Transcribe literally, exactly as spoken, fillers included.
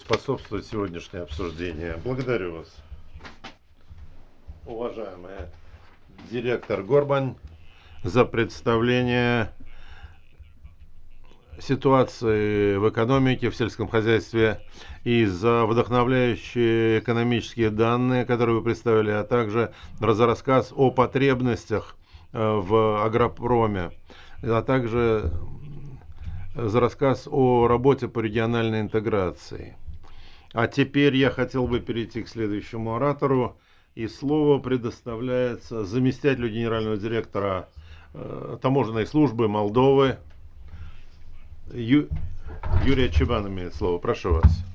способствовать сегодняшнее обсуждение. Благодарю вас. Уважаемый директор Горбань, за представление ситуации в экономике, в сельском хозяйстве и за вдохновляющие экономические данные, которые вы представили, а также за рассказ о потребностях в агропроме, а также за рассказ о работе по региональной интеграции. А теперь я хотел бы перейти к следующему оратору, и слово предоставляется заместителю генерального директора э, таможенной службы Молдовы Ю... Юрия Чебан имеет слово. Прошу вас.